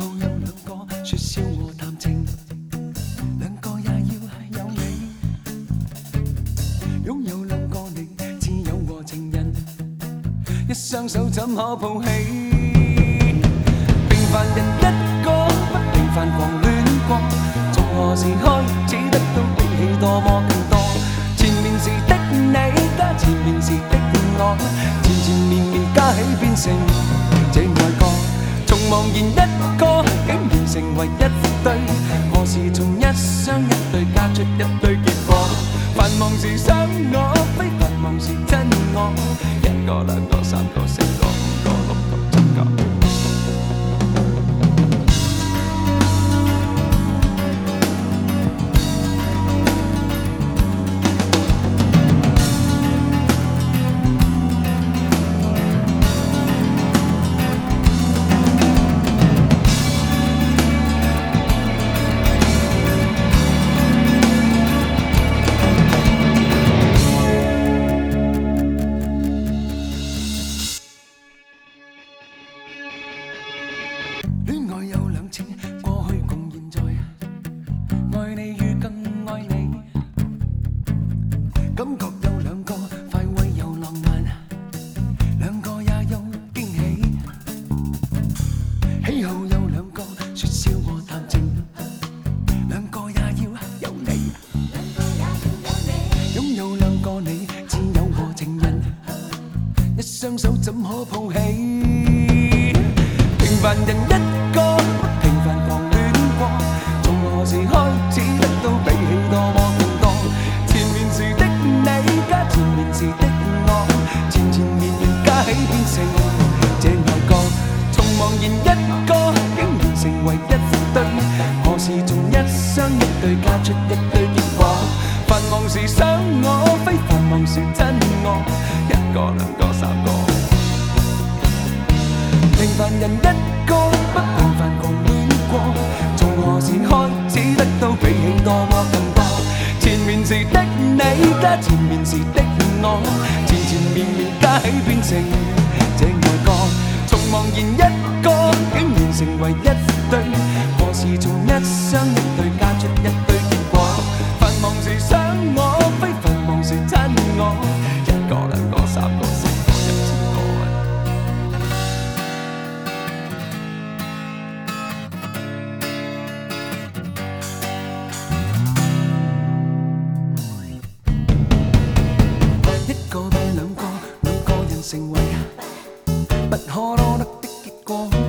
好有兩個，說笑和談情，兩個也要有你。擁有兩個你，摯友和情人，一雙手怎可抱起？平凡人一個，不平凡狂戀過，從何時開始得到比起多麼更多？前面時的你加前面時的我，前前面面加起變成這愛歌。從茫然一個，竟然成為一對，何時從一雙一對加出一對結果？繁忙時想我，非繁忙時真我，一個兩個三個四個五個六個七個。戀愛有兩次，過去共現在，愛你與更愛你，感覺有兩個，快慰又浪漫，兩個也有驚喜。喜好有兩個，說笑和談情，兩個也要有你。擁有兩個你，摯友和情人，一雙手怎可抱起？平凡人一個，不平凡狂戀過，從何時開始得到比起多麼更多？前面時的你加前面時的我，前前面面加起變成這愛歌。從茫然一個，竟然成為一對，何時從一雙一對加出一對結果？繁忙時想我，非繁忙時真我，一個兩個三個。平凡人一個，不平凡狂戀過，從何時開始得到比起多麼更多？前面時的你加前面時的我，前前面面加起變成這愛歌。從茫然一個，竟然成為一對，何時從一雙一對加出一對結果？繁忙時想我，非繁忙時真我，一個兩個三個四個1000個。一個變兩個，兩個人成為不可多得的結果。